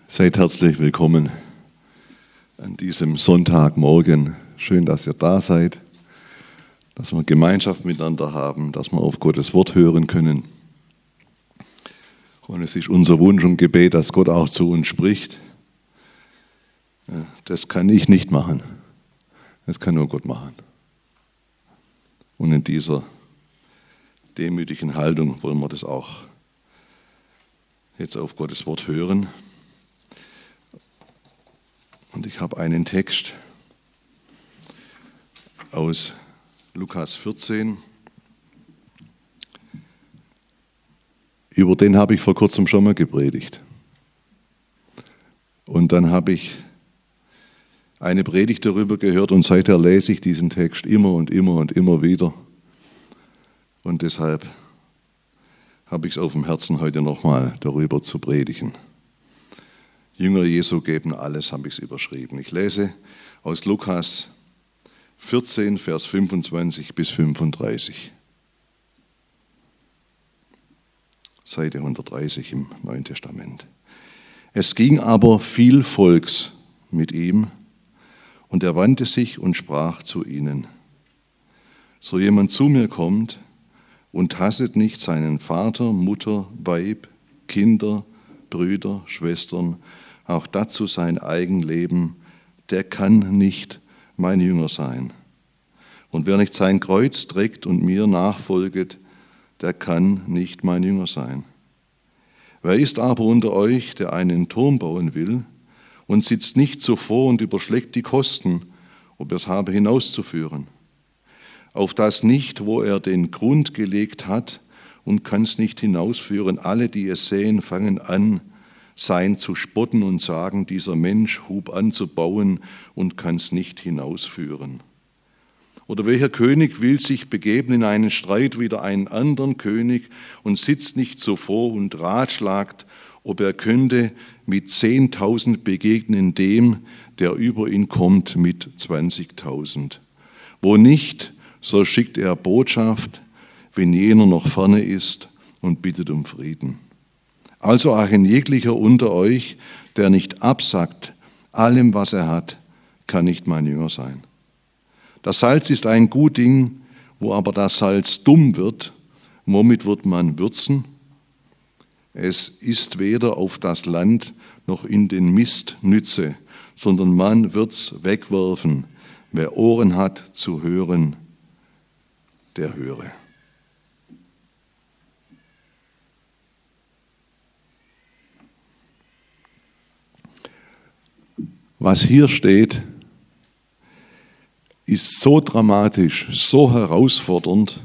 Seid herzlich willkommen an diesem Sonntagmorgen. Schön, dass ihr da seid, dass wir Gemeinschaft miteinander haben, dass wir auf Gottes Wort hören können. Und es ist unser Wunsch und Gebet, dass Gott auch zu uns spricht. Das kann ich nicht machen. Das kann nur Gott machen. Und in dieser demütigen Haltung wollen wir das auch jetzt auf Gottes Wort hören. Und ich habe einen Text aus Lukas 14. Über den habe ich vor kurzem schon mal gepredigt. Und dann habe ich eine Predigt darüber gehört und seither lese ich diesen Text immer und immer und immer wieder. Und deshalb habe ich es auf dem Herzen, heute nochmal darüber zu predigen. Jünger Jesu geben alles, habe ich es überschrieben. Ich lese aus Lukas 14, Vers 25 bis 35. Seite 130 im Neuen Testament. Es ging aber viel Volks mit ihm, und er wandte sich und sprach zu ihnen: So jemand zu mir kommt und hasset nicht seinen Vater, Mutter, Weib, Kinder, Brüder, Schwestern, auch dazu sein Eigenleben, der kann nicht mein Jünger sein. Und wer nicht sein Kreuz trägt und mir nachfolget, der kann nicht mein Jünger sein. Wer ist aber unter euch, der einen Turm bauen will und sitzt nicht zuvor und überschlägt die Kosten, ob er es habe hinauszuführen? Auf das nicht, wo er den Grund gelegt hat, und kann es nicht hinausführen. Alle, die es sehen, fangen an, sein zu spotten und sagen, dieser Mensch hub an zu bauen und kann es nicht hinausführen. Oder welcher König will sich begeben in einen Streit wider einen anderen König und sitzt nicht zuvor und ratschlagt, ob er könnte mit 10.000 begegnen dem, der über ihn kommt, mit 20.000. Wo nicht, so schickt er Botschaft, wenn jener noch ferne ist, und bittet um Frieden. Also auch ein jeglicher unter euch, der nicht absagt allem, was er hat, kann nicht mein Jünger sein. Das Salz ist ein gut Ding, wo aber das Salz dumm wird, womit wird man würzen? Es ist weder auf das Land noch in den Mist nütze, sondern man wird's wegwerfen. Wer Ohren hat zu hören, der höre. Was hier steht, ist so dramatisch, so herausfordernd,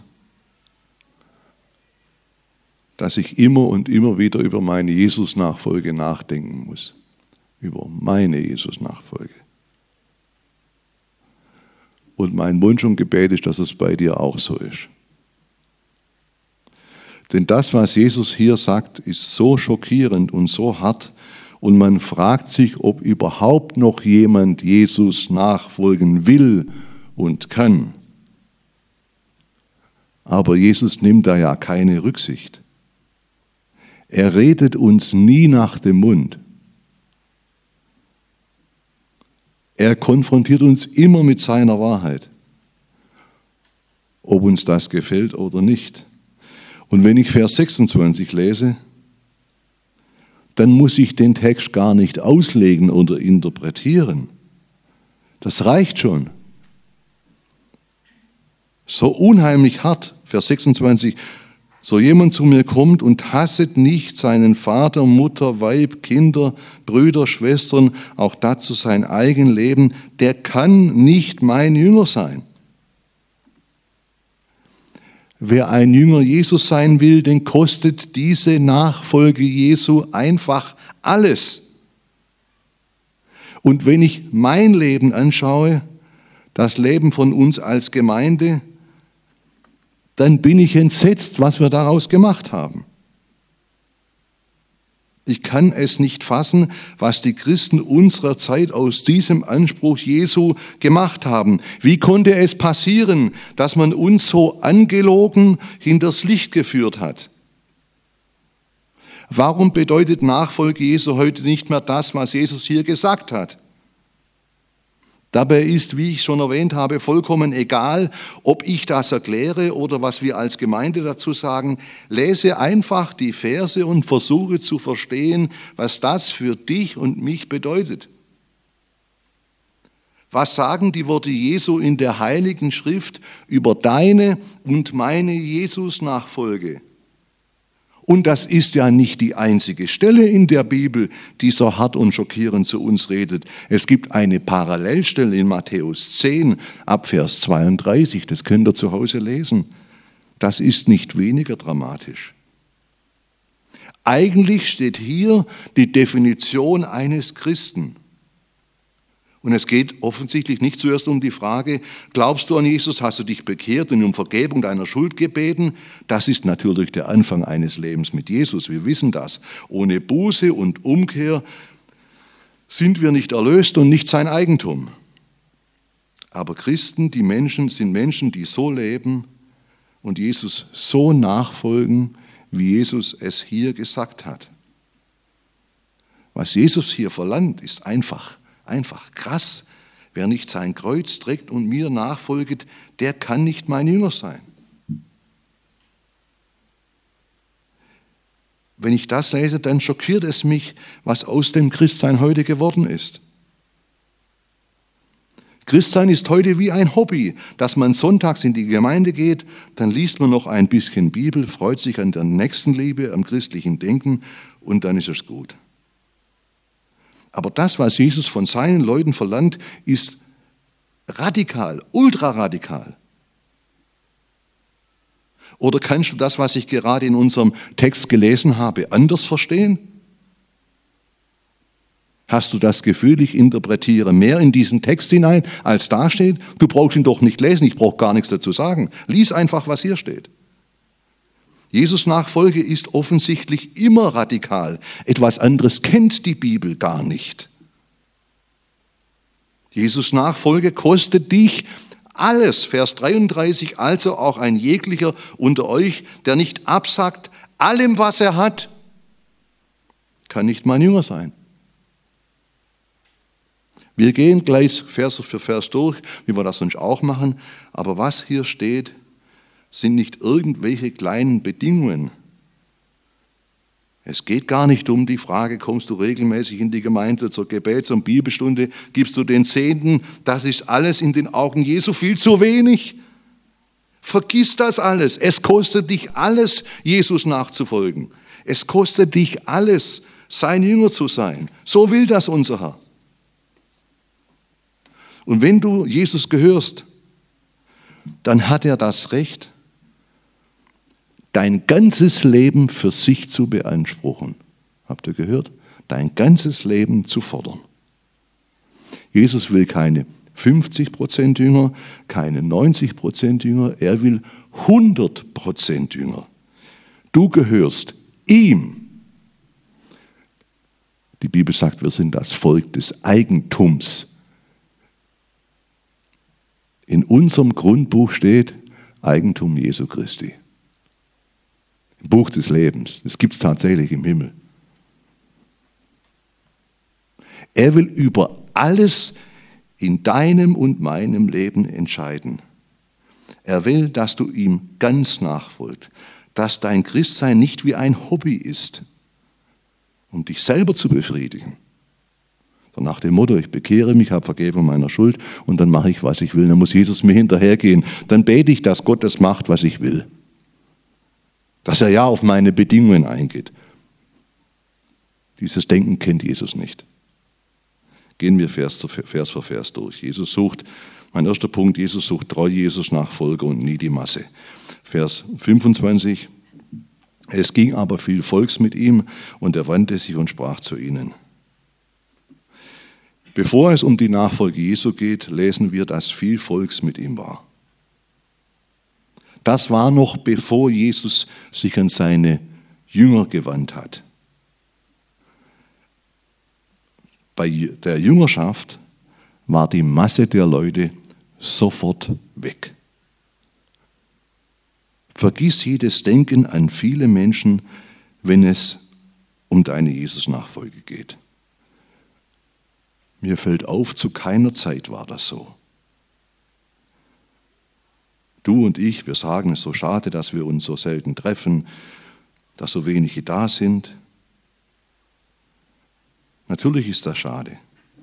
dass ich immer und immer wieder über meine Jesus-Nachfolge nachdenken muss. Über meine Jesus-Nachfolge. Und mein Wunsch und Gebet ist, dass es bei dir auch so ist. Denn das, was Jesus hier sagt, ist so schockierend und so hart, und man fragt sich, ob überhaupt noch jemand Jesus nachfolgen will und kann. Aber Jesus nimmt da ja keine Rücksicht. Er redet uns nie nach dem Mund. Er konfrontiert uns immer mit seiner Wahrheit, ob uns das gefällt oder nicht. Und wenn ich Vers 26 lese, dann muss ich den Text gar nicht auslegen oder interpretieren. Das reicht schon. So unheimlich hart, Vers 26, so jemand zu mir kommt und hasset nicht seinen Vater, Mutter, Weib, Kinder, Brüder, Schwestern, auch dazu sein Eigenleben, der kann nicht mein Jünger sein. Wer ein Jünger Jesus sein will, den kostet diese Nachfolge Jesu einfach alles. Und wenn ich mein Leben anschaue, das Leben von uns als Gemeinde, dann bin ich entsetzt, was wir daraus gemacht haben. Ich kann es nicht fassen, was die Christen unserer Zeit aus diesem Anspruch Jesu gemacht haben. Wie konnte es passieren, dass man uns so angelogen hinters Licht geführt hat? Warum bedeutet Nachfolge Jesu heute nicht mehr das, was Jesus hier gesagt hat? Dabei ist, wie ich schon erwähnt habe, vollkommen egal, ob ich das erkläre oder was wir als Gemeinde dazu sagen. Lese einfach die Verse und versuche zu verstehen, was das für dich und mich bedeutet. Was sagen die Worte Jesu in der Heiligen Schrift über deine und meine Jesus-Nachfolge? Und das ist ja nicht die einzige Stelle in der Bibel, die so hart und schockierend zu uns redet. Es gibt eine Parallelstelle in Matthäus 10 ab Vers 32, das könnt ihr zu Hause lesen. Das ist nicht weniger dramatisch. Eigentlich steht hier die Definition eines Christen. Und es geht offensichtlich nicht zuerst um die Frage, glaubst du an Jesus, hast du dich bekehrt und um Vergebung deiner Schuld gebeten? Das ist natürlich der Anfang eines Lebens mit Jesus, wir wissen das. Ohne Buße und Umkehr sind wir nicht erlöst und nicht sein Eigentum. Aber Christen, sind Menschen, die so leben und Jesus so nachfolgen, wie Jesus es hier gesagt hat. Was Jesus hier verlangt, ist einfach krass. Wer nicht sein Kreuz trägt und mir nachfolgt, der kann nicht mein Jünger sein. Wenn ich das lese, dann schockiert es mich, was aus dem Christsein heute geworden ist. Christsein ist heute wie ein Hobby, dass man sonntags in die Gemeinde geht, dann liest man noch ein bisschen Bibel, freut sich an der Nächstenliebe, am christlichen Denken und dann ist es gut. Aber das, was Jesus von seinen Leuten verlangt, ist radikal, ultraradikal. Oder kannst du das, was ich gerade in unserem Text gelesen habe, anders verstehen? Hast du das Gefühl, ich interpretiere mehr in diesen Text hinein, als da steht? Du brauchst ihn doch nicht lesen, ich brauche gar nichts dazu sagen. Lies einfach, was hier steht. Jesus Nachfolge ist offensichtlich immer radikal. Etwas anderes kennt die Bibel gar nicht. Jesus Nachfolge kostet dich alles. Vers 33, also auch ein jeglicher unter euch, der nicht absagt allem, was er hat, kann nicht mein Jünger sein. Wir gehen gleich Vers für Vers durch, wie wir das sonst auch machen. Aber was hier steht, sind nicht irgendwelche kleinen Bedingungen. Es geht gar nicht um die Frage, kommst du regelmäßig in die Gemeinde zur Gebets- und Bibelstunde, gibst du den Zehnten, das ist alles in den Augen Jesu viel zu wenig. Vergiss das alles. Es kostet dich alles, Jesus nachzufolgen. Es kostet dich alles, sein Jünger zu sein. So will das unser Herr. Und wenn du Jesus gehörst, dann hat er das Recht, dein ganzes Leben für sich zu beanspruchen. Habt ihr gehört? Dein ganzes Leben zu fordern. Jesus will keine 50% Jünger, keine 90% Jünger, er will 100% Jünger. Du gehörst ihm. Die Bibel sagt, wir sind das Volk des Eigentums. In unserem Grundbuch steht Eigentum Jesu Christi. Im Buch des Lebens. Das gibt es tatsächlich im Himmel. Er will über alles in deinem und meinem Leben entscheiden. Er will, dass du ihm ganz nachfolgst, dass dein Christsein nicht wie ein Hobby ist, um dich selber zu befriedigen. So nach dem Motto, ich bekehre mich, habe Vergebung meiner Schuld und dann mache ich, was ich will. Dann muss Jesus mir hinterhergehen. Dann bete ich, dass Gott das macht, was ich will. Dass er ja auf meine Bedingungen eingeht. Dieses Denken kennt Jesus nicht. Gehen wir Vers für Vers durch. Mein erster Punkt, Jesus sucht treue Jesus-Nachfolger und nie die Masse. Vers 25, es ging aber viel Volks mit ihm und er wandte sich und sprach zu ihnen. Bevor es um die Nachfolge Jesu geht, lesen wir, dass viel Volks mit ihm war. Das war noch bevor Jesus sich an seine Jünger gewandt hat. Bei der Jüngerschaft war die Masse der Leute sofort weg. Vergiss jedes Denken an viele Menschen, wenn es um deine Jesus-Nachfolge geht. Mir fällt auf, zu keiner Zeit war das so. Du und ich, wir sagen, es ist so schade, dass wir uns so selten treffen, dass so wenige da sind. Natürlich ist das schade.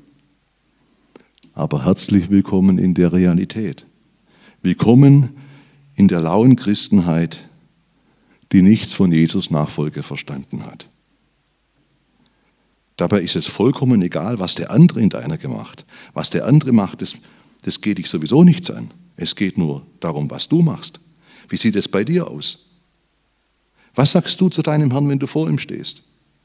Aber herzlich willkommen in der Realität. Willkommen in der lauen Christenheit, die nichts von Jesus Nachfolge verstanden hat. Dabei ist es vollkommen egal, was der andere in deiner gemacht. Was der andere macht, das geht dich sowieso nichts an. Es geht nur darum, was du machst. Wie sieht es bei dir aus? Was sagst du zu deinem Herrn, wenn du vor ihm stehst?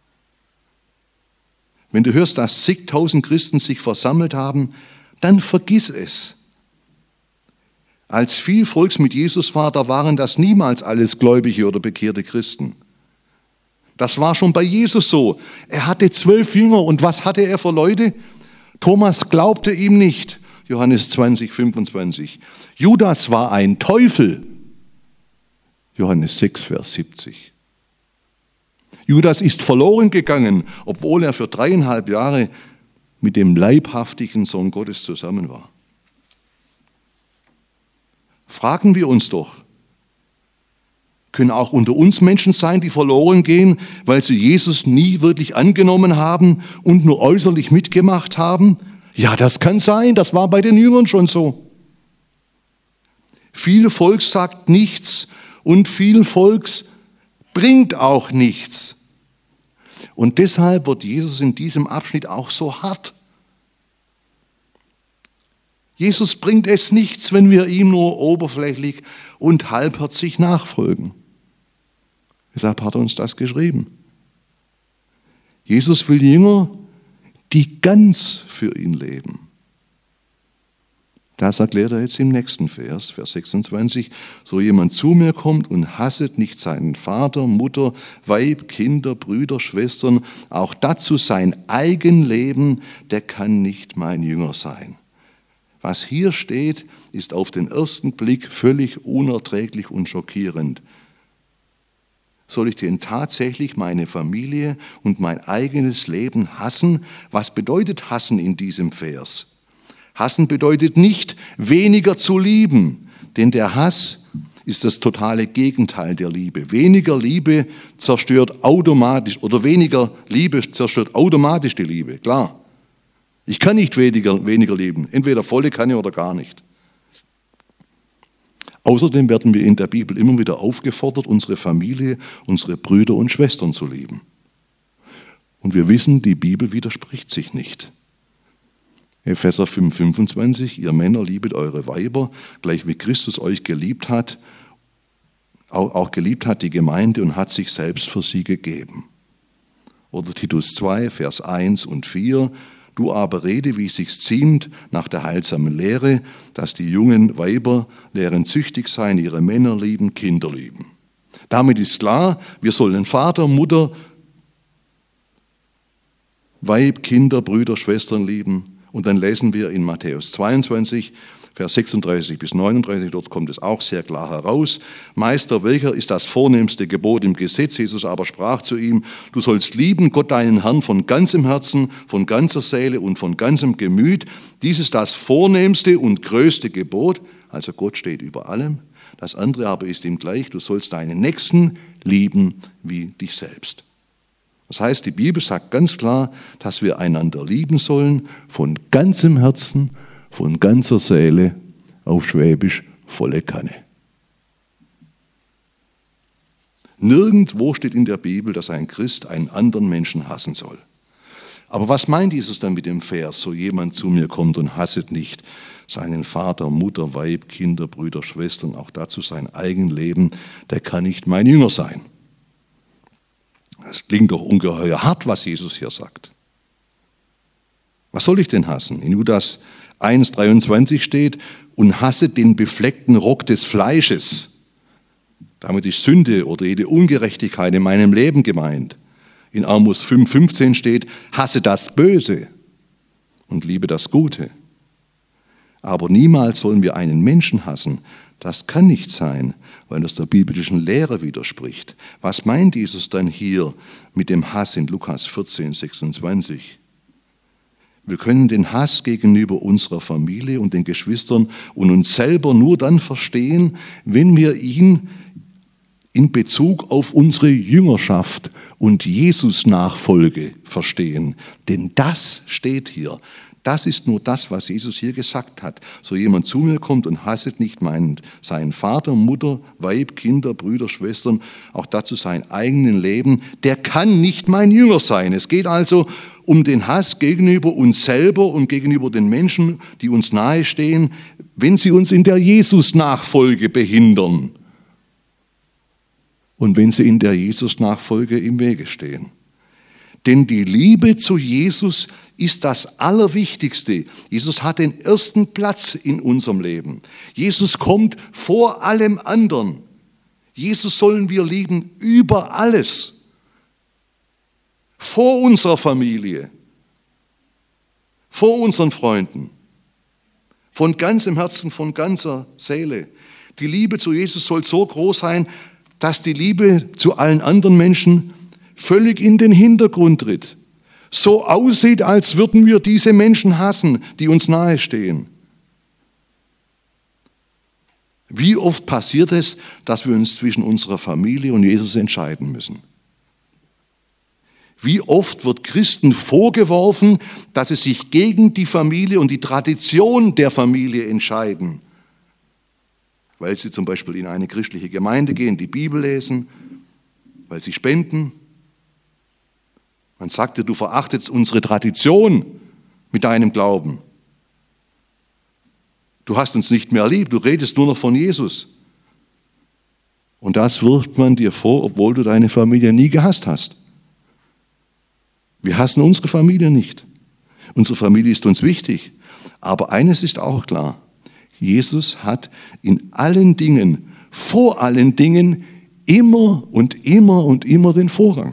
Wenn du hörst, dass zigtausend Christen sich versammelt haben, dann vergiss es. Als viel Volks mit Jesus war, da waren das niemals alles gläubige oder bekehrte Christen. Das war schon bei Jesus so. Er hatte 12 Jünger und was hatte er für Leute? Thomas glaubte ihm nicht. Johannes 20, 25. Judas war ein Teufel. Johannes 6, Vers 70. Judas ist verloren gegangen, obwohl er für 3,5 Jahre mit dem leibhaftigen Sohn Gottes zusammen war. Fragen wir uns doch, können auch unter uns Menschen sein, die verloren gehen, weil sie Jesus nie wirklich angenommen haben und nur äußerlich mitgemacht haben? Ja, das kann sein, das war bei den Jüngern schon so. Viel Volks sagt nichts und viel Volks bringt auch nichts. Und deshalb wird Jesus in diesem Abschnitt auch so hart. Jesus bringt es nichts, wenn wir ihm nur oberflächlich und halbherzig nachfolgen. Deshalb hat er uns das geschrieben. Jesus will Jünger, die ganz für ihn leben. Das erklärt er jetzt im nächsten Vers, Vers 26. So jemand zu mir kommt und hasset nicht seinen Vater, Mutter, Weib, Kinder, Brüder, Schwestern, auch dazu sein Eigenleben, der kann nicht mein Jünger sein. Was hier steht, ist auf den ersten Blick völlig unerträglich und schockierend. Soll ich denn tatsächlich meine Familie und mein eigenes Leben hassen? Was bedeutet hassen in diesem Vers? Hassen bedeutet nicht, weniger zu lieben, denn der Hass ist das totale Gegenteil der Liebe. Weniger Liebe zerstört automatisch, oder weniger Liebe zerstört automatisch die Liebe, klar. Ich kann nicht weniger lieben, entweder volle Kanne oder gar nicht. Außerdem werden wir in der Bibel immer wieder aufgefordert, unsere Familie, unsere Brüder und Schwestern zu lieben. Und wir wissen, die Bibel widerspricht sich nicht. Epheser 5, 25, ihr Männer liebet eure Weiber, gleich wie Christus euch geliebt hat, auch geliebt hat die Gemeinde und hat sich selbst für sie gegeben. Oder Titus 2, Vers 1 und 4, du aber rede, wie es sich ziemt, nach der heilsamen Lehre, dass die jungen Weiber lehren züchtig sein, ihre Männer lieben, Kinder lieben. Damit ist klar, wir sollen Vater, Mutter, Weib, Kinder, Brüder, Schwestern lieben. Und dann lesen wir in Matthäus 22, Vers 36 bis 39, dort kommt es auch sehr klar heraus. Meister, welcher ist das vornehmste Gebot im Gesetz? Jesus aber sprach zu ihm, du sollst lieben Gott deinen Herrn von ganzem Herzen, von ganzer Seele und von ganzem Gemüt. Dies ist das vornehmste und größte Gebot. Also Gott steht über allem. Das andere aber ist ihm gleich, du sollst deinen Nächsten lieben wie dich selbst. Das heißt, die Bibel sagt ganz klar, dass wir einander lieben sollen, von ganzem Herzen, von ganzer Seele, auf Schwäbisch volle Kanne. Nirgendwo steht in der Bibel, dass ein Christ einen anderen Menschen hassen soll. Aber was meint Jesus dann mit dem Vers, so jemand zu mir kommt und hasset nicht seinen Vater, Mutter, Weib, Kinder, Brüder, Schwestern, auch dazu sein Eigenleben, der kann nicht mein Jünger sein. Das klingt doch ungeheuer hart, was Jesus hier sagt. Was soll ich denn hassen? In Judas 1,23 steht, und hasse den befleckten Rock des Fleisches. Damit ist Sünde oder jede Ungerechtigkeit in meinem Leben gemeint. In Amos 5,15 steht, hasse das Böse und liebe das Gute. Aber niemals sollen wir einen Menschen hassen, Das kann nicht sein, weil das der biblischen Lehre widerspricht. Was meint Jesus dann hier mit dem Hass in Lukas 14, 26? Wir können den Hass gegenüber unserer Familie und den Geschwistern und uns selber nur dann verstehen, wenn wir ihn in Bezug auf unsere Jüngerschaft und Jesus-Nachfolge verstehen. Denn das steht hier. Das ist nur das, was Jesus hier gesagt hat. So jemand zu mir kommt und hasset nicht seinen Vater, Mutter, Weib, Kinder, Brüder, Schwestern, auch dazu sein eigenen Leben, der kann nicht mein Jünger sein. Es geht also um den Hass gegenüber uns selber und gegenüber den Menschen, die uns nahestehen, wenn sie uns in der Jesus-Nachfolge behindern und wenn sie in der Jesus-Nachfolge im Wege stehen. Denn die Liebe zu Jesus ist das Allerwichtigste. Jesus hat den ersten Platz in unserem Leben. Jesus kommt vor allem anderen. Jesus sollen wir lieben über alles. Vor unserer Familie, vor unseren Freunden, von ganzem Herzen, von ganzer Seele. Die Liebe zu Jesus soll so groß sein, dass die Liebe zu allen anderen Menschen völlig in den Hintergrund tritt. So aussieht, als würden wir diese Menschen hassen, die uns nahestehen. Wie oft passiert es, dass wir uns zwischen unserer Familie und Jesus entscheiden müssen? Wie oft wird Christen vorgeworfen, dass sie sich gegen die Familie und die Tradition der Familie entscheiden, weil sie zum Beispiel in eine christliche Gemeinde gehen, die Bibel lesen, weil sie spenden. Man sagte, du verachtest unsere Tradition mit deinem Glauben. Du hast uns nicht mehr lieb, du redest nur noch von Jesus. Und das wirft man dir vor, obwohl du deine Familie nie gehasst hast. Wir hassen unsere Familie nicht. Unsere Familie ist uns wichtig. Aber eines ist auch klar. Jesus hat in allen Dingen, vor allen Dingen, immer und immer und immer den Vorrang.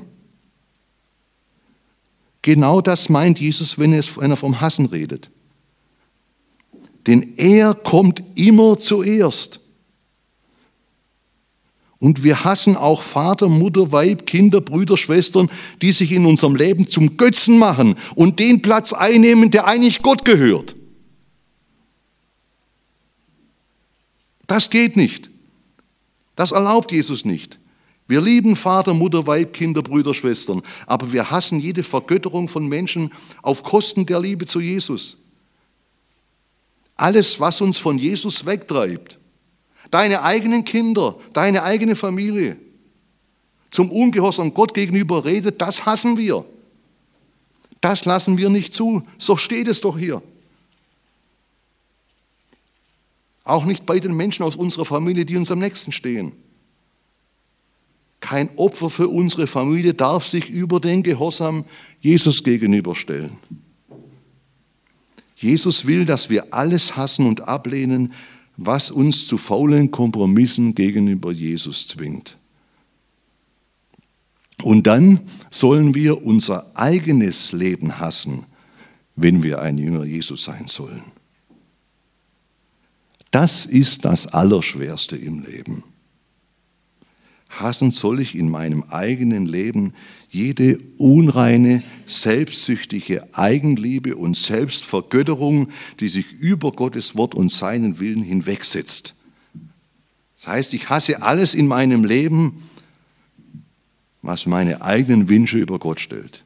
Genau das meint Jesus, wenn er vom Hassen redet. Denn er kommt immer zuerst. Und wir hassen auch Vater, Mutter, Weib, Kinder, Brüder, Schwestern, die sich in unserem Leben zum Götzen machen und den Platz einnehmen, der eigentlich Gott gehört. Das geht nicht. Das erlaubt Jesus nicht. Wir lieben Vater, Mutter, Weib, Kinder, Brüder, Schwestern, aber wir hassen jede Vergötterung von Menschen auf Kosten der Liebe zu Jesus. Alles, was uns von Jesus wegtreibt, deine eigenen Kinder, deine eigene Familie, zum Ungehorsam Gott gegenüber redet, das hassen wir. Das lassen wir nicht zu. So steht es doch hier. Auch nicht bei den Menschen aus unserer Familie, die uns am nächsten stehen. Kein Opfer für unsere Familie darf sich über den Gehorsam Jesus gegenüberstellen. Jesus will, dass wir alles hassen und ablehnen, was uns zu faulen Kompromissen gegenüber Jesus zwingt. Und dann sollen wir unser eigenes Leben hassen, wenn wir ein Jünger Jesus sein sollen. Das ist das Allerschwerste im Leben. Hassen soll ich in meinem eigenen Leben jede unreine, selbstsüchtige Eigenliebe und Selbstvergötterung, die sich über Gottes Wort und seinen Willen hinwegsetzt. Das heißt, ich hasse alles in meinem Leben, was meine eigenen Wünsche über Gott stellt.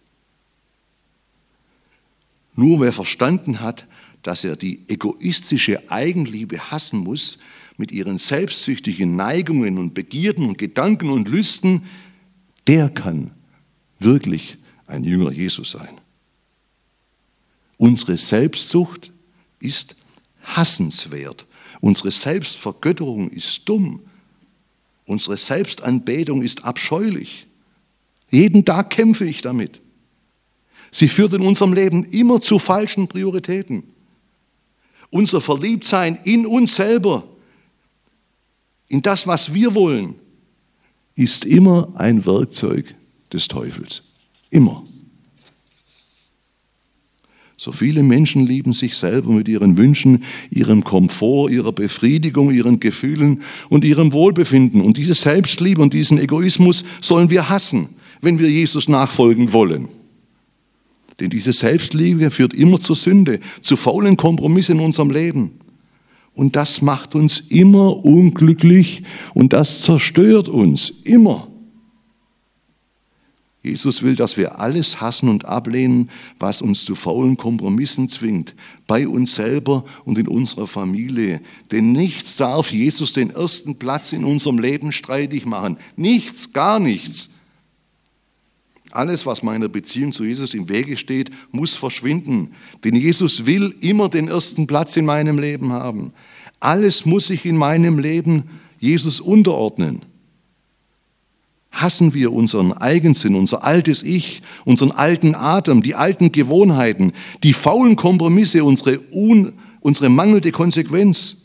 Nur wer verstanden hat, dass er die egoistische Eigenliebe hassen muss, mit ihren selbstsüchtigen Neigungen und Begierden und Gedanken und Lüsten, der kann wirklich ein Jünger Jesus sein. Unsere Selbstsucht ist hassenswert. Unsere Selbstvergötterung ist dumm. Unsere Selbstanbetung ist abscheulich. Jeden Tag kämpfe ich damit. Sie führt in unserem Leben immer zu falschen Prioritäten. Unser Verliebtsein in uns selber, in das, was wir wollen, ist immer ein Werkzeug des Teufels. Immer. So viele Menschen lieben sich selber mit ihren Wünschen, ihrem Komfort, ihrer Befriedigung, ihren Gefühlen und ihrem Wohlbefinden. Und diese Selbstliebe und diesen Egoismus sollen wir hassen, wenn wir Jesus nachfolgen wollen. Denn diese Selbstliebe führt immer zur Sünde, zu faulen Kompromissen in unserem Leben. Und das macht uns immer unglücklich und das zerstört uns immer. Jesus will, dass wir alles hassen und ablehnen, was uns zu faulen Kompromissen zwingt, bei uns selber und in unserer Familie. Denn nichts darf Jesus den ersten Platz in unserem Leben streitig machen. Nichts, gar nichts. Alles, was meiner Beziehung zu Jesus im Wege steht, muss verschwinden. Denn Jesus will immer den ersten Platz in meinem Leben haben. Alles muss sich in meinem Leben Jesus unterordnen. Hassen wir unseren Eigensinn, unser altes Ich, unseren alten Atem, die alten Gewohnheiten, die faulen Kompromisse, unsere mangelnde Konsequenz.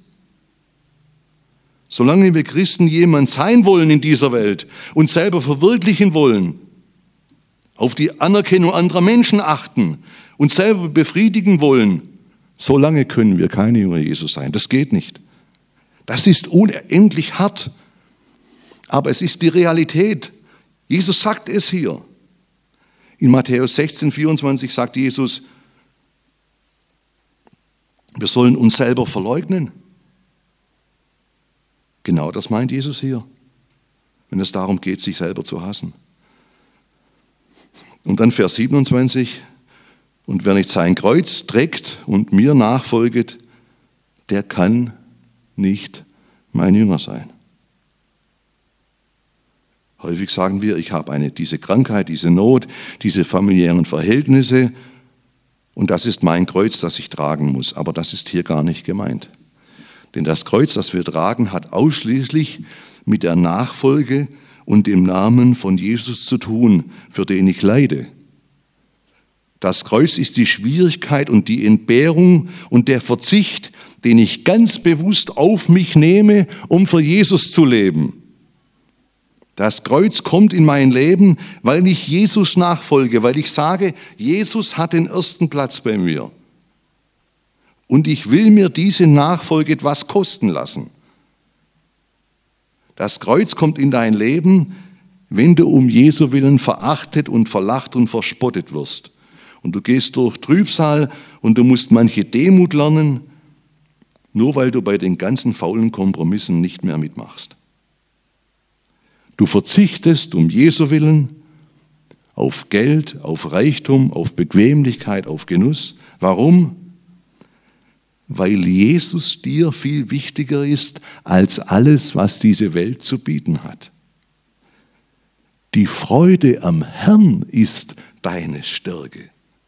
Solange wir Christen jemand sein wollen in dieser Welt und selber verwirklichen wollen, auf die Anerkennung anderer Menschen achten und selber befriedigen wollen, solange können wir keine Jünger Jesus sein. Das geht nicht. Das ist unendlich hart. Aber es ist die Realität. Jesus sagt es hier. In Matthäus 16, 24 sagt Jesus, wir sollen uns selber verleugnen. Genau das meint Jesus hier, wenn es darum geht, sich selber zu hassen. Und dann Vers 27, und wer nicht sein Kreuz trägt und mir nachfolget, der kann nicht mein Jünger sein. Häufig sagen wir, ich habe diese Krankheit, diese Not, diese familiären Verhältnisse und das ist mein Kreuz, das ich tragen muss. Aber das ist hier gar nicht gemeint. Denn das Kreuz, das wir tragen, hat ausschließlich mit der Nachfolge und dem Namen von Jesus zu tun, für den ich leide. Das Kreuz ist die Schwierigkeit und die Entbehrung und der Verzicht, den ich ganz bewusst auf mich nehme, um für Jesus zu leben. Das Kreuz kommt in mein Leben, weil ich Jesus nachfolge, weil ich sage, Jesus hat den ersten Platz bei mir. Und ich will mir diese Nachfolge etwas kosten lassen. Das Kreuz kommt in dein Leben, wenn du um Jesu Willen verachtet und verlacht und verspottet wirst. Und du gehst durch Trübsal und du musst manche Demut lernen, nur weil du bei den ganzen faulen Kompromissen nicht mehr mitmachst. Du verzichtest um Jesu Willen auf Geld, auf Reichtum, auf Bequemlichkeit, auf Genuss. Warum? Weil Jesus dir viel wichtiger ist als alles, was diese Welt zu bieten hat. Die Freude am Herrn ist deine Stärke.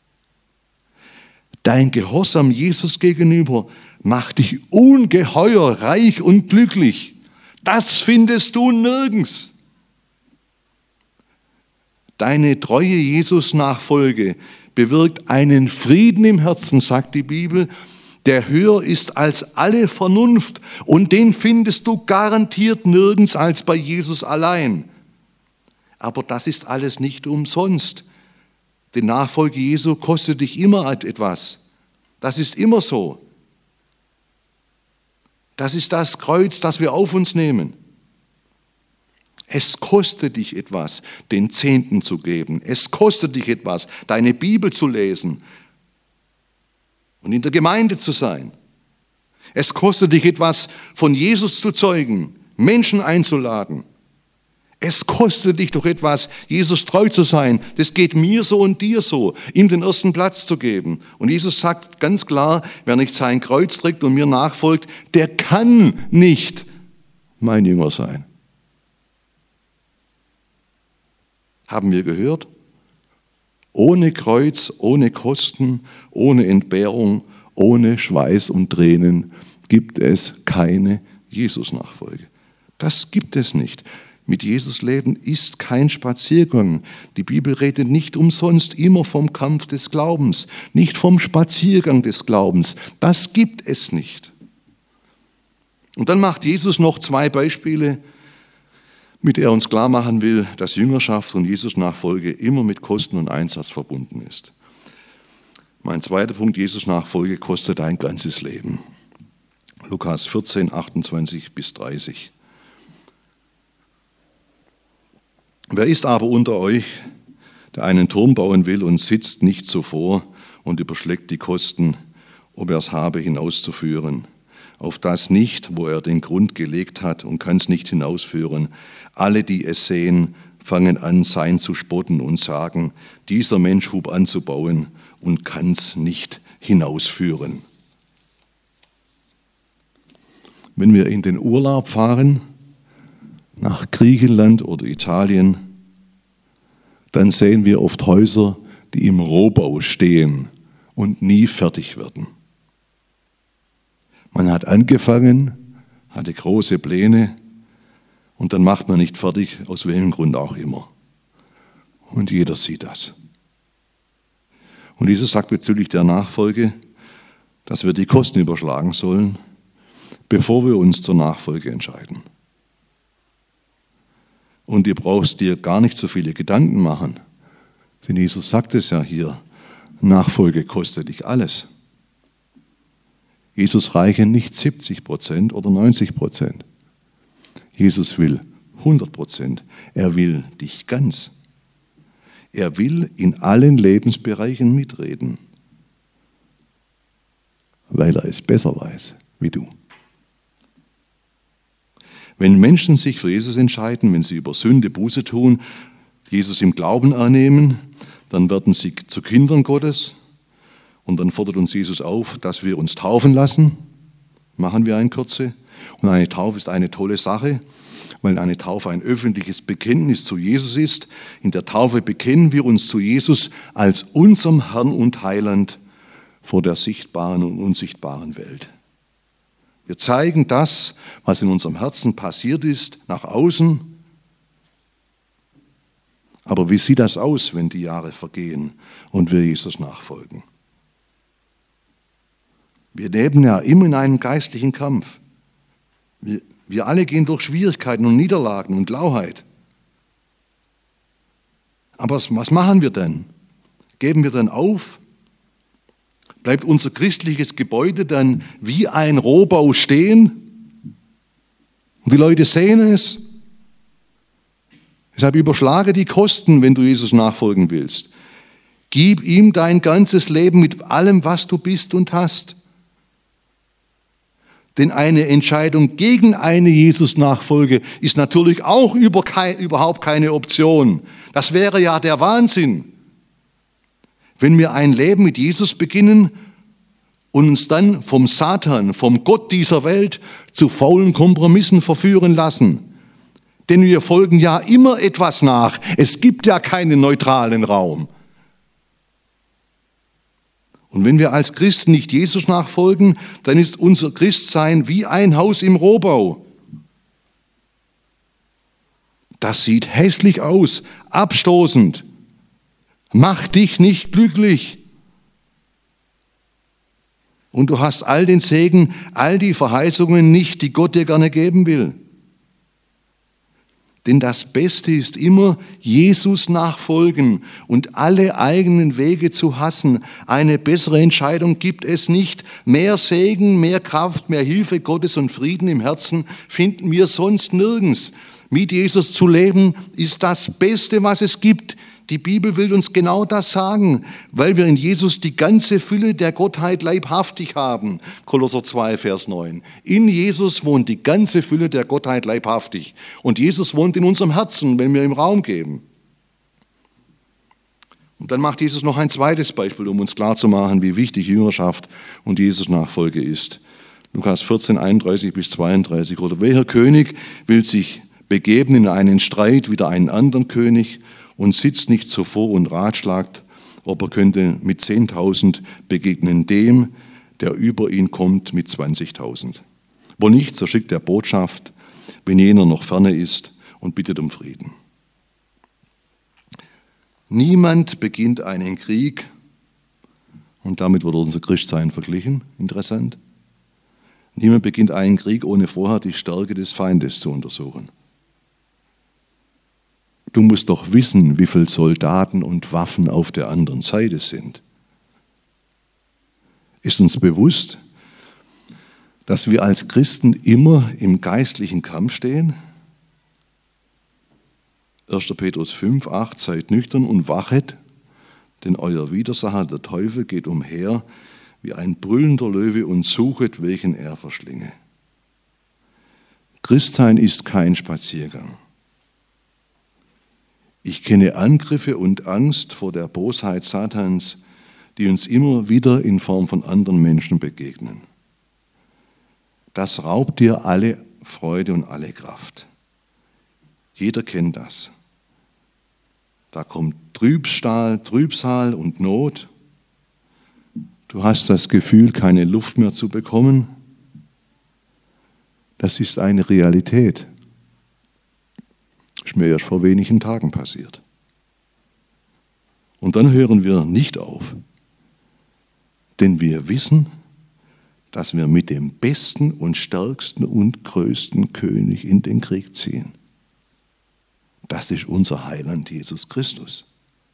Dein Gehorsam Jesus gegenüber macht dich ungeheuer reich und glücklich. Das findest du nirgends. Deine treue Jesus-Nachfolge bewirkt einen Frieden im Herzen, sagt die Bibel, der höher ist als alle Vernunft. Und den findest du garantiert nirgends als bei Jesus allein. Aber das ist alles nicht umsonst. Die Nachfolge Jesu kostet dich immer etwas. Das ist immer so. Das ist das Kreuz, das wir auf uns nehmen. Es kostet dich etwas, den Zehnten zu geben. Es kostet dich etwas, deine Bibel zu lesen und in der Gemeinde zu sein. Es kostet dich etwas, von Jesus zu zeugen, Menschen einzuladen. Es kostet dich doch etwas, Jesus treu zu sein. Das geht mir so und dir so, ihm den ersten Platz zu geben. Und Jesus sagt ganz klar, wer nicht sein Kreuz trägt und mir nachfolgt, der kann nicht mein Jünger sein. Haben wir gehört? Ohne Kreuz, ohne Kosten, ohne Entbehrung, ohne Schweiß und Tränen gibt es keine Jesus-Nachfolge. Das gibt es nicht. Mit Jesus leben ist kein Spaziergang. Die Bibel redet nicht umsonst immer vom Kampf des Glaubens, nicht vom Spaziergang des Glaubens. Das gibt es nicht. Und dann macht Jesus noch zwei Beispiele, mit der er uns klar machen will, dass Jüngerschaft und Jesus-Nachfolge immer mit Kosten und Einsatz verbunden ist. Mein zweiter Punkt, Jesus Nachfolge kostet ein ganzes Leben. Lukas 14, 28 bis 30. Wer ist aber unter euch, der einen Turm bauen will und sitzt nicht zuvor und überschlägt die Kosten, ob er es habe, hinauszuführen? Auf das nicht, wo er den Grund gelegt hat, und kann es nicht hinausführen. Alle, die es sehen, fangen an, sein zu spotten und sagen, dieser Mensch hub an zu bauen und kann es nicht hinausführen. Wenn wir in den Urlaub fahren, nach Griechenland oder Italien, dann sehen wir oft Häuser, die im Rohbau stehen und nie fertig werden. Man hat angefangen, hatte große Pläne und dann macht man nicht fertig, aus welchem Grund auch immer. Und jeder sieht das. Und Jesus sagt bezüglich der Nachfolge, dass wir die Kosten überschlagen sollen, bevor wir uns zur Nachfolge entscheiden. Und du brauchst dir gar nicht so viele Gedanken machen, denn Jesus sagt es ja hier, Nachfolge kostet dich alles. Jesus reichen nicht 70% oder 90%. Jesus will 100%. Er will dich ganz. Er will in allen Lebensbereichen mitreden, weil er es besser weiß wie du. Wenn Menschen sich für Jesus entscheiden, wenn sie über Sünde Buße tun, Jesus im Glauben annehmen, dann werden sie zu Kindern Gottes und dann fordert uns Jesus auf, dass wir uns taufen lassen. Machen wir in Kürze. Und eine Taufe ist eine tolle Sache, weil eine Taufe ein öffentliches Bekenntnis zu Jesus ist. In der Taufe bekennen wir uns zu Jesus als unserem Herrn und Heiland vor der sichtbaren und unsichtbaren Welt. Wir zeigen das, was in unserem Herzen passiert ist, nach außen. Aber wie sieht das aus, wenn die Jahre vergehen und wir Jesus nachfolgen? Wir leben ja immer in einem geistlichen Kampf. Wir alle gehen durch Schwierigkeiten und Niederlagen und Lauheit. Aber was machen wir denn? Geben wir dann auf? Bleibt unser christliches Gebäude dann wie ein Rohbau stehen? Und die Leute sehen es. Deshalb überschlage die Kosten, wenn du Jesus nachfolgen willst. Gib ihm dein ganzes Leben mit allem, was du bist und hast. Denn eine Entscheidung gegen eine Jesus-Nachfolge ist natürlich auch überhaupt keine Option. Das wäre ja der Wahnsinn. Wenn wir ein Leben mit Jesus beginnen und uns dann vom Satan, vom Gott dieser Welt zu faulen Kompromissen verführen lassen. Denn wir folgen ja immer etwas nach. Es gibt ja keinen neutralen Raum. Und wenn wir als Christen nicht Jesus nachfolgen, dann ist unser Christsein wie ein Haus im Rohbau. Das sieht hässlich aus, abstoßend. Macht dich nicht glücklich. Und du hast all den Segen, all die Verheißungen nicht, die Gott dir gerne geben will. Denn das Beste ist immer Jesus nachfolgen und alle eigenen Wege zu hassen. Eine bessere Entscheidung gibt es nicht. Mehr Segen, mehr Kraft, mehr Hilfe Gottes und Frieden im Herzen finden wir sonst nirgends. Mit Jesus zu leben ist das Beste, was es gibt. Die Bibel will uns genau das sagen, weil wir in Jesus die ganze Fülle der Gottheit leibhaftig haben. Kolosser 2, Vers 9. In Jesus wohnt die ganze Fülle der Gottheit leibhaftig. Und Jesus wohnt in unserem Herzen, wenn wir ihm Raum geben. Und dann macht Jesus noch ein zweites Beispiel, um uns klarzumachen, wie wichtig Jüngerschaft und Jesus-Nachfolge ist. Lukas 14, 31 bis 32. Oder welcher König will sich begeben in einen Streit wider einen anderen König und sitzt nicht zuvor und ratschlagt, ob er könnte mit 10.000 begegnen dem, der über ihn kommt mit 20.000. Wo nicht, so schickt er Botschaft, wenn jener noch ferne ist, und bittet um Frieden. Niemand beginnt einen Krieg, und damit wurde unser Christsein verglichen, interessant. Niemand beginnt einen Krieg, ohne vorher die Stärke des Feindes zu untersuchen. Du musst doch wissen, wie viele Soldaten und Waffen auf der anderen Seite sind. Ist uns bewusst, dass wir als Christen immer im geistlichen Kampf stehen? 1. Petrus 5, 8, seid nüchtern und wachet, denn euer Widersacher, der Teufel, geht umher wie ein brüllender Löwe und suchet, welchen er verschlinge. Christsein ist kein Spaziergang. Ich kenne Angriffe und Angst vor der Bosheit Satans, die uns immer wieder in Form von anderen Menschen begegnen. Das raubt dir alle Freude und alle Kraft. Jeder kennt das. Da kommt Trübsal und Not. Du hast das Gefühl, keine Luft mehr zu bekommen. Das ist eine Realität. Das ist mir erst vor wenigen Tagen passiert. Und dann hören wir nicht auf, denn wir wissen, dass wir mit dem besten und stärksten und größten König in den Krieg ziehen. Das ist unser Heiland Jesus Christus.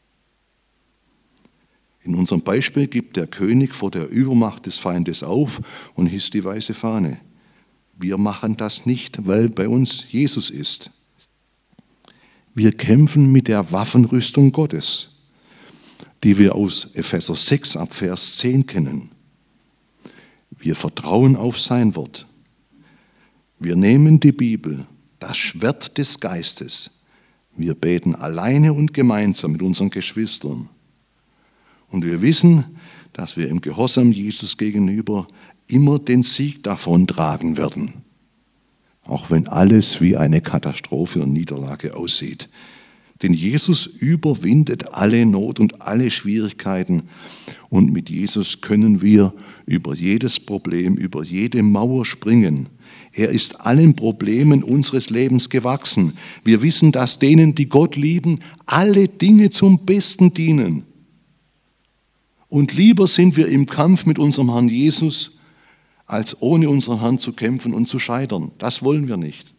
In unserem Beispiel gibt der König vor der Übermacht des Feindes auf und hisst die weiße Fahne. Wir machen das nicht, weil bei uns Jesus ist. Wir kämpfen mit der Waffenrüstung Gottes, die wir aus Epheser 6 ab Vers 10 kennen. Wir vertrauen auf sein Wort. Wir nehmen die Bibel, das Schwert des Geistes. Wir beten alleine und gemeinsam mit unseren Geschwistern. Und wir wissen, dass wir im Gehorsam Jesus gegenüber immer den Sieg davontragen werden. Auch wenn alles wie eine Katastrophe und Niederlage aussieht. Denn Jesus überwindet alle Not und alle Schwierigkeiten. Und mit Jesus können wir über jedes Problem, über jede Mauer springen. Er ist allen Problemen unseres Lebens gewachsen. Wir wissen, dass denen, die Gott lieben, alle Dinge zum Besten dienen. Und lieber sind wir im Kampf mit unserem Herrn Jesus, als ohne unseren Herrn zu kämpfen und zu scheitern. Das wollen wir nicht.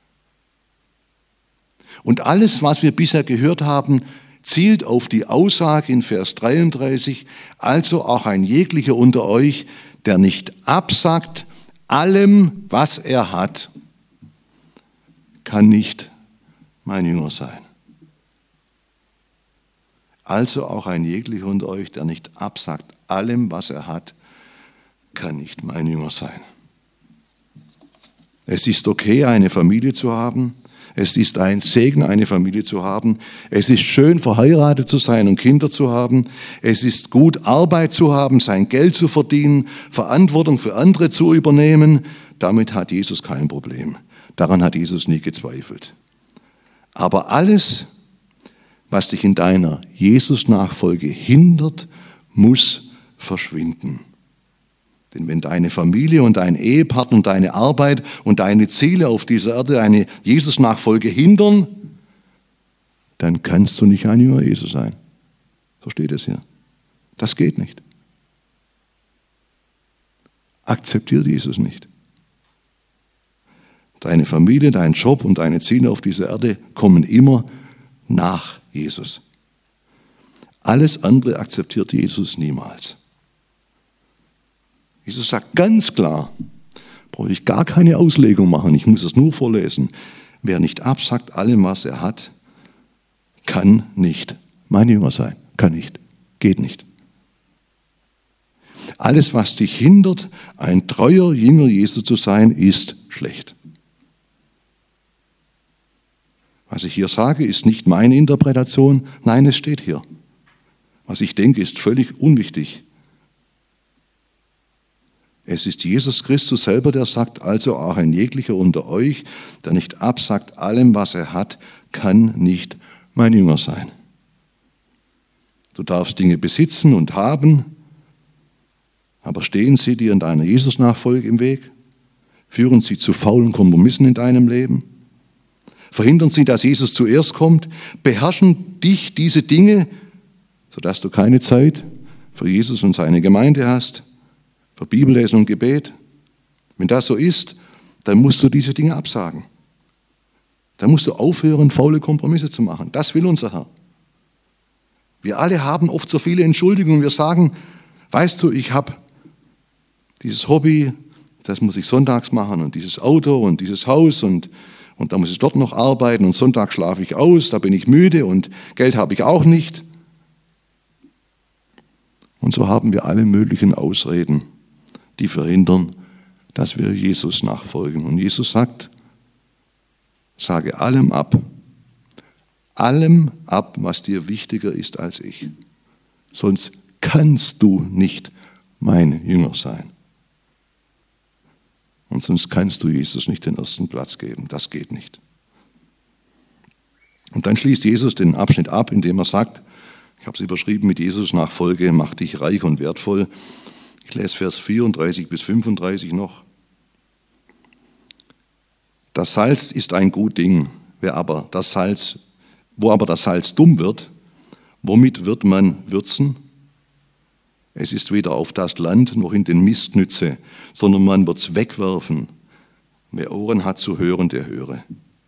Und alles, was wir bisher gehört haben, zielt auf die Aussage in Vers 33, also auch ein jeglicher unter euch, der nicht absagt allem, was er hat, kann nicht mein Jünger sein. Also auch ein jeglicher unter euch, der nicht absagt allem, was er hat, kann nicht mein Jünger sein. Es ist okay, eine Familie zu haben. Es ist ein Segen, eine Familie zu haben. Es ist schön, verheiratet zu sein und Kinder zu haben. Es ist gut, Arbeit zu haben, sein Geld zu verdienen, Verantwortung für andere zu übernehmen. Damit hat Jesus kein Problem. Daran hat Jesus nie gezweifelt. Aber alles, was dich in deiner Jesus-Nachfolge hindert, muss verschwinden. Denn wenn deine Familie und dein Ehepartner und deine Arbeit und deine Ziele auf dieser Erde eine Jesus-Nachfolge hindern, dann kannst du nicht ein Jünger Jesu sein. So steht es hier. Das geht nicht. Akzeptiert Jesus nicht. Deine Familie, dein Job und deine Ziele auf dieser Erde kommen immer nach Jesus. Alles andere akzeptiert Jesus niemals. Jesus sagt ganz klar, brauche ich gar keine Auslegung machen, ich muss es nur vorlesen. Wer nicht absagt allem, was er hat, kann nicht mein Jünger sein. Kann nicht. Geht nicht. Alles, was dich hindert, ein treuer Jünger Jesu zu sein, ist schlecht. Was ich hier sage, ist nicht meine Interpretation. Nein, es steht hier. Was ich denke, ist völlig unwichtig. Es ist Jesus Christus selber, der sagt, also auch ein jeglicher unter euch, der nicht absagt allem, was er hat, kann nicht mein Jünger sein. Du darfst Dinge besitzen und haben, aber stehen sie dir in deiner Jesus-Nachfolge im Weg? Führen sie zu faulen Kompromissen in deinem Leben? Verhindern sie, dass Jesus zuerst kommt? Beherrschen dich diese Dinge, sodass du keine Zeit für Jesus und seine Gemeinde hast? Für Bibellesen und Gebet. Wenn das so ist, dann musst du diese Dinge absagen. Dann musst du aufhören, faule Kompromisse zu machen. Das will unser Herr. Wir alle haben oft so viele Entschuldigungen. Wir sagen, weißt du, ich habe dieses Hobby, das muss ich sonntags machen und dieses Auto und dieses Haus und da muss ich dort noch arbeiten und Sonntag schlafe ich aus, da bin ich müde und Geld habe ich auch nicht. Und so haben wir alle möglichen Ausreden, die verhindern, dass wir Jesus nachfolgen. Und Jesus sagt, sage allem ab, was dir wichtiger ist als ich. Sonst kannst du nicht mein Jünger sein. Und sonst kannst du Jesus nicht den ersten Platz geben. Das geht nicht. Und dann schließt Jesus den Abschnitt ab, indem er sagt, ich habe es überschrieben mit Jesus Nachfolge, macht dich reich und wertvoll. Ich lese Vers 34 bis 35 noch. Das Salz ist ein gut Ding, wo aber das Salz dumm wird, womit wird man würzen? Es ist weder auf das Land noch in den Mist nütze, sondern man wird es wegwerfen. Wer Ohren hat zu hören, der höre.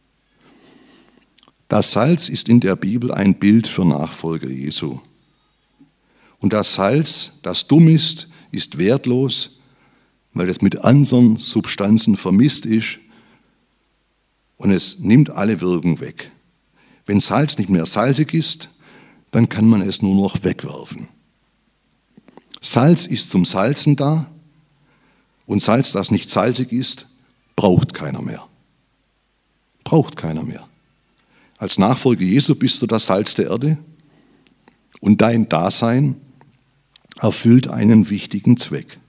Das Salz ist in der Bibel ein Bild für Nachfolger Jesu. Und das Salz, das dumm ist wertlos, weil es mit anderen Substanzen vermisst ist und es nimmt alle Wirkung weg. Wenn Salz nicht mehr salzig ist, dann kann man es nur noch wegwerfen. Salz ist zum Salzen da und Salz, das nicht salzig ist, braucht keiner mehr. Braucht keiner mehr. Als Nachfolger Jesu bist du das Salz der Erde und dein Dasein erfüllt einen wichtigen Zweck.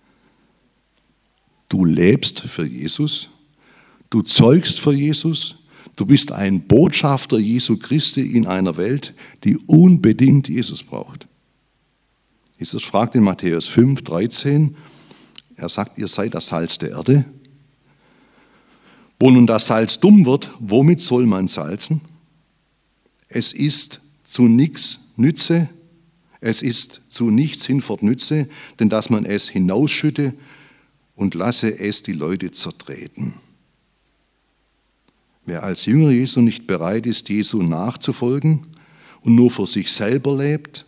Du lebst für Jesus, du zeugst für Jesus, du bist ein Botschafter Jesu Christi in einer Welt, die unbedingt Jesus braucht. Jesus fragt in Matthäus 5, 13, er sagt, ihr seid das Salz der Erde. Wo nun das Salz dumm wird, womit soll man salzen? Es ist zu nichts Nütze, es ist zu nichts hinfort Nütze, denn dass man es hinausschütte und lasse es die Leute zertreten. Wer als Jünger Jesu nicht bereit ist, Jesu nachzufolgen und nur für sich selber lebt,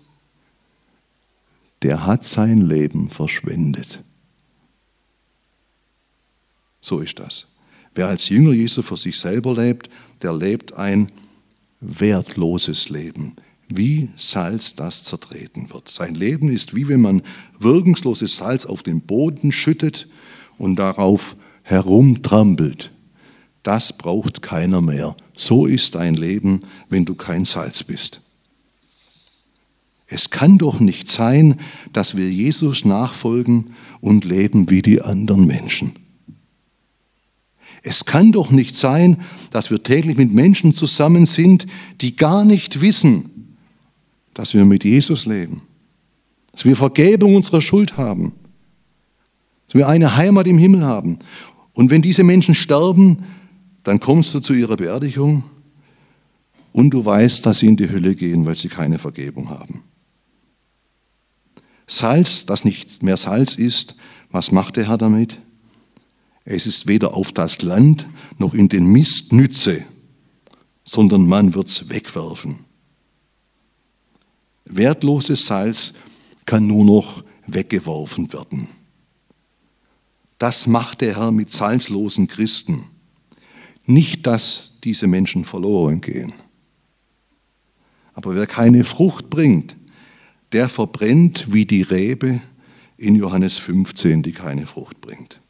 der hat sein Leben verschwendet. So ist das. Wer als Jünger Jesu für sich selber lebt, der lebt ein wertloses Leben, wie Salz, das zertreten wird. Sein Leben ist wie wenn man wirkungsloses Salz auf den Boden schüttet und darauf herumtrampelt. Das braucht keiner mehr. So ist dein Leben, wenn du kein Salz bist. Es kann doch nicht sein, dass wir Jesus nachfolgen und leben wie die anderen Menschen. Es kann doch nicht sein, dass wir täglich mit Menschen zusammen sind, die gar nicht wissen, dass wir mit Jesus leben, dass wir Vergebung unserer Schuld haben, dass wir eine Heimat im Himmel haben. Und wenn diese Menschen sterben, dann kommst du zu ihrer Beerdigung und du weißt, dass sie in die Hölle gehen, weil sie keine Vergebung haben. Salz, das nicht mehr Salz ist, was macht der Herr damit? Es ist weder auf das Land noch in den Mist Nütze, sondern man wird es wegwerfen. Wertloses Salz kann nur noch weggeworfen werden. Das macht der Herr mit salzlosen Christen. Nicht, dass diese Menschen verloren gehen. Aber wer keine Frucht bringt, der verbrennt wie die Rebe in Johannes 15, die keine Frucht bringt.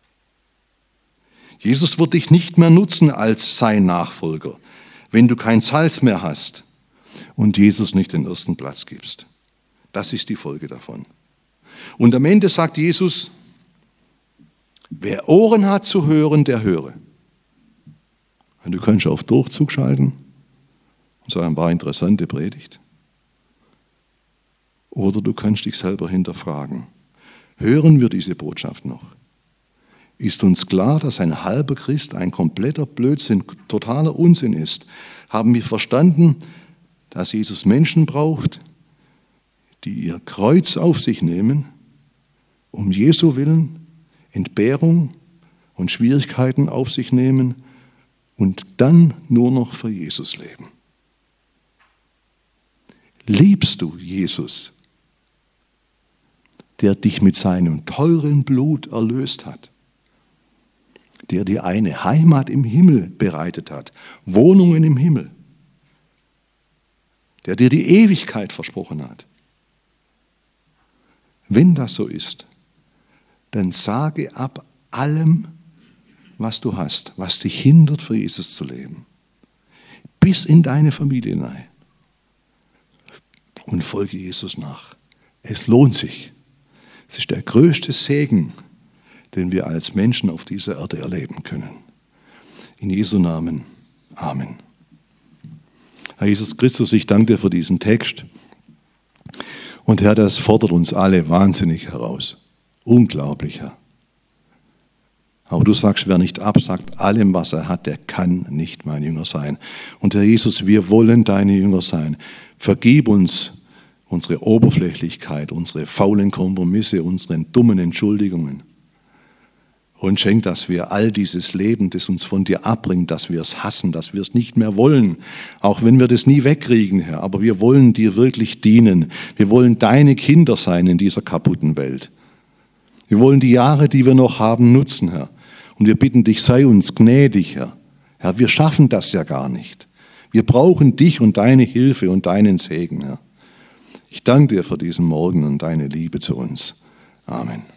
Jesus wird dich nicht mehr nutzen als sein Nachfolger, wenn du kein Salz mehr hast und Jesus nicht den ersten Platz gibst. Das ist die Folge davon. Und am Ende sagt Jesus, wer Ohren hat zu hören, der höre. Und du kannst auf Durchzug schalten und sagen, war interessante Predigt. Oder du kannst dich selber hinterfragen. Hören wir diese Botschaft noch? Ist uns klar, dass ein halber Christ ein kompletter Blödsinn, totaler Unsinn ist? Haben wir verstanden, dass Jesus Menschen braucht, die ihr Kreuz auf sich nehmen, um Jesu willen Entbehrung und Schwierigkeiten auf sich nehmen und dann nur noch für Jesus leben? Liebst du Jesus? der dich mit seinem teuren Blut erlöst hat, der dir eine Heimat im Himmel bereitet hat, Wohnungen im Himmel, der dir die Ewigkeit versprochen hat. Wenn das so ist, dann sage ab allem, was du hast, was dich hindert, für Jesus zu leben, bis in deine Familie hinein und folge Jesus nach. Es lohnt sich. Es ist der größte Segen, den wir als Menschen auf dieser Erde erleben können. In Jesu Namen. Amen. Herr Jesus Christus, ich danke dir für diesen Text. Und Herr, das fordert uns alle wahnsinnig heraus. Unglaublich, Herr. Aber du sagst, wer nicht absagt allem, was er hat, der kann nicht mein Jünger sein. Und Herr Jesus, wir wollen deine Jünger sein. Vergib uns unsere Oberflächlichkeit, unsere faulen Kompromisse, unsere dummen Entschuldigungen. Und schenk, dass wir all dieses Leben, das uns von dir abbringt, dass wir es hassen, dass wir es nicht mehr wollen, auch wenn wir das nie wegkriegen, Herr. Aber wir wollen dir wirklich dienen. Wir wollen deine Kinder sein in dieser kaputten Welt. Wir wollen die Jahre, die wir noch haben, nutzen, Herr. Und wir bitten dich, sei uns gnädig, Herr. Herr, wir schaffen das ja gar nicht. Wir brauchen dich und deine Hilfe und deinen Segen, Herr. Ich danke dir für diesen Morgen und deine Liebe zu uns. Amen.